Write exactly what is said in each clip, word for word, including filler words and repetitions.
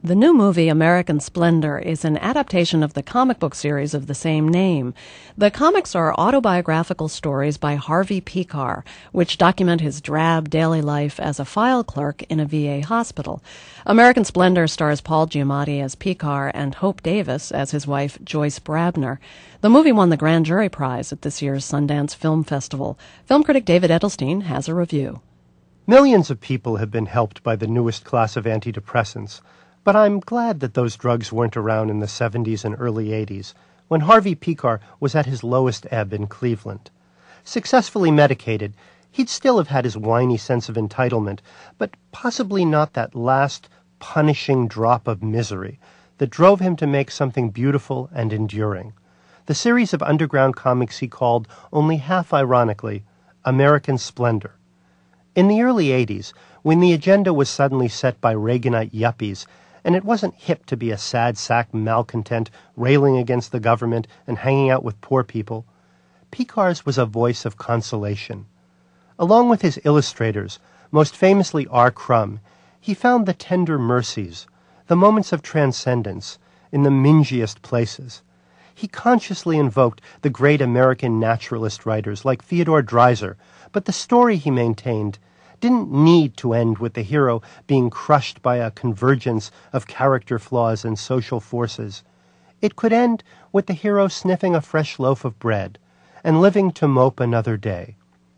The new movie, American Splendor, is an adaptation of the comic book series of the same name. The comics are autobiographical stories by Harvey Pekar, which document his drab daily life as a file clerk in a V A hospital. American Splendor stars Paul Giamatti as Pekar and Hope Davis as his wife, Joyce Brabner. The movie won the Grand Jury Prize at this year's Sundance Film Festival. Film critic David Edelstein has a review. Millions of people have been helped by the newest class of antidepressants. But I'm glad that those drugs weren't around in the seventies and early eighties, when Harvey Pekar was at his lowest ebb in Cleveland. Successfully medicated, he'd still have had his whiny sense of entitlement, but possibly not that last punishing drop of misery that drove him to make something beautiful and enduring. The series of underground comics he called, only half ironically, American Splendor. In the early eighties, when the agenda was suddenly set by Reaganite yuppies, and it wasn't hip to be a sad sack malcontent railing against the government and hanging out with poor people, Pekar's was a voice of consolation. Along with his illustrators, most famously R. Crumb, he found the tender mercies, the moments of transcendence, in the mingiest places. He consciously invoked the great American naturalist writers like Theodore Dreiser, but the story, he maintained, didn't need to end with the hero being crushed by a convergence of character flaws and social forces. It could end with the hero sniffing a fresh loaf of bread and living to mope another day.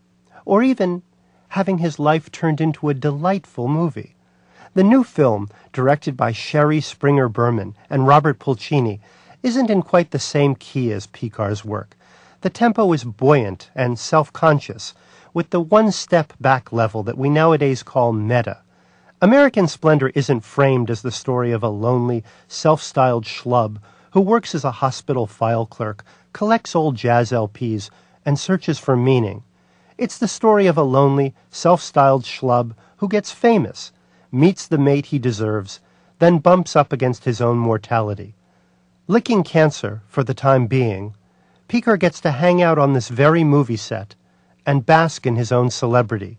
Or even having his life turned into a delightful movie. The new film, directed by Sherry Springer Berman and Robert Pulcini, isn't in quite the same key as Pekar's work. The tempo is buoyant and self-conscious, with the one-step-back level that we nowadays call meta. American Splendor isn't framed as the story of a lonely, self-styled schlub who works as a hospital file clerk, collects old jazz L Ps, and searches for meaning. It's the story of a lonely, self-styled schlub who gets famous, meets the mate he deserves, then bumps up against his own mortality. Licking cancer, for the time being, Pekar gets to hang out on this very movie set and bask in his own celebrity.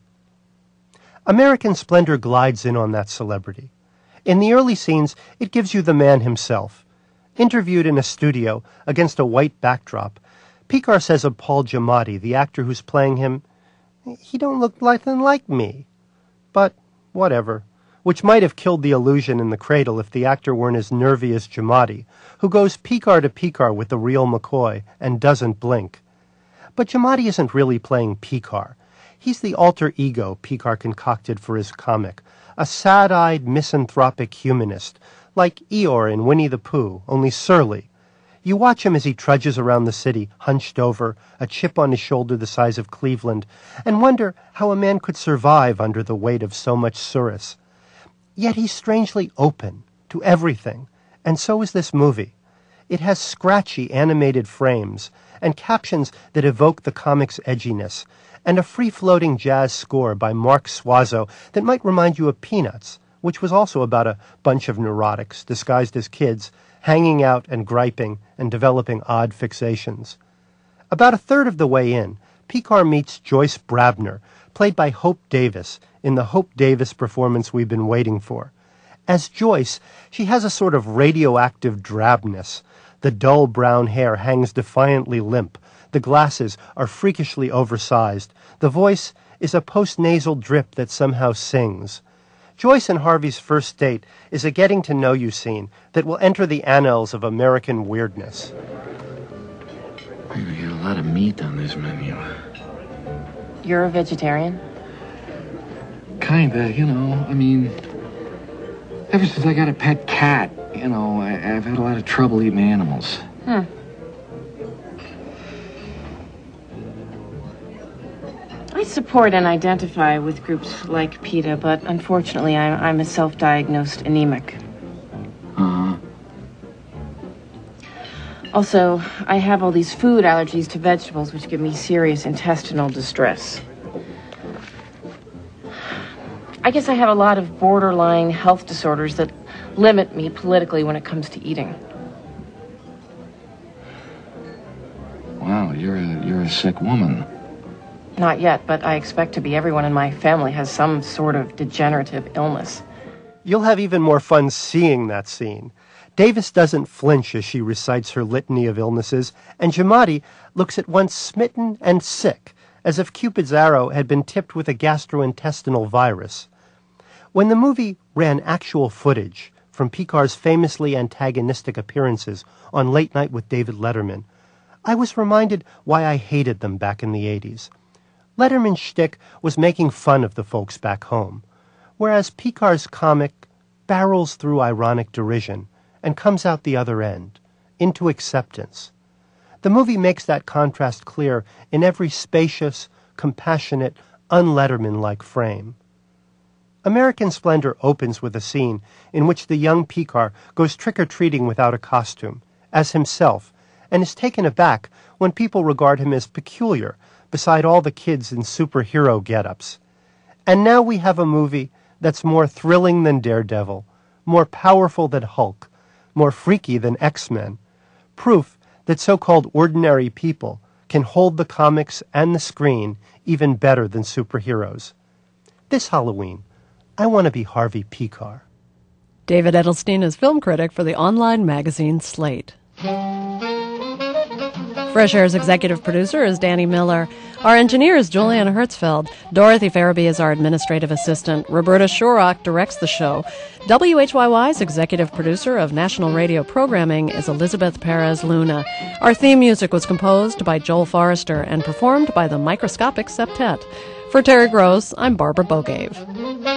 American Splendor glides in on that celebrity. In the early scenes, it gives you the man himself. Interviewed in a studio against a white backdrop, Pekar says of Paul Giamatti, the actor who's playing him, "He don't look nothing like me." But whatever, which might have killed the illusion in the cradle if the actor weren't as nervy as Giamatti, who goes Pekar to Pekar with the real McCoy and doesn't blink. But Giamatti isn't really playing Pekar. He's the alter ego Pekar concocted for his comic, a sad-eyed, misanthropic humanist, like Eeyore in Winnie the Pooh, only surly. You watch him as he trudges around the city, hunched over, a chip on his shoulder the size of Cleveland, and wonder how a man could survive under the weight of so much surus. Yet he's strangely open to everything, and so is this movie. It has scratchy animated frames and captions that evoke the comic's edginess, and a free-floating jazz score by Mark Suazo that might remind you of Peanuts, which was also about a bunch of neurotics disguised as kids, hanging out and griping and developing odd fixations. About a third of the way in, Pekar meets Joyce Brabner, played by Hope Davis, in the Hope Davis performance we've been waiting for. As Joyce, she has a sort of radioactive drabness. The dull brown hair hangs defiantly limp. The glasses are freakishly oversized. The voice is a post-nasal drip that somehow sings. Joyce and Harvey's first date is a getting-to-know-you scene that will enter the annals of American weirdness. We get a lot of meat on this menu. You're a vegetarian? Kinda, you know, I mean, ever since I got a pet cat, you know, I, I've had a lot of trouble eating animals. Hmm. I support and identify with groups like PETA, but unfortunately I'm, I'm a self-diagnosed anemic. Uh-huh. Also, I have all these food allergies to vegetables which give me serious intestinal distress. I guess I have a lot of borderline health disorders that limit me politically when it comes to eating. Wow, you're a, you're a sick woman. Not yet, but I expect to be. Everyone in my family has some sort of degenerative illness. You'll have even more fun seeing that scene. Davis doesn't flinch as she recites her litany of illnesses, and Giamatti looks at once smitten and sick, as if Cupid's arrow had been tipped with a gastrointestinal virus. When the movie ran actual footage from Picar's famously antagonistic appearances on Late Night with David Letterman, I was reminded why I hated them back in the eighties. Letterman's shtick was making fun of the folks back home, whereas Picar's comic barrels through ironic derision and comes out the other end, into acceptance. The movie makes that contrast clear in every spacious, compassionate, un-Letterman-like frame. American Splendor opens with a scene in which the young Picar goes trick-or-treating without a costume, as himself, and is taken aback when people regard him as peculiar beside all the kids in superhero get-ups. And now we have a movie that's more thrilling than Daredevil, more powerful than Hulk, more freaky than X-Men, proof that so-called ordinary people can hold the comics and the screen even better than superheroes. This Halloween, I want to be Harvey Picar. David Edelstein is film critic for the online magazine Slate. Fresh Air's executive producer is Danny Miller. Our engineer is Juliana Hertzfeld. Dorothy Farabee is our administrative assistant. Roberta Shorrock directs the show. W H Y Y's executive producer of national radio programming is Elizabeth Perez Luna. Our theme music was composed by Joel Forrester and performed by the Microscopic Septet. For Terry Gross, I'm Barbara Bogave.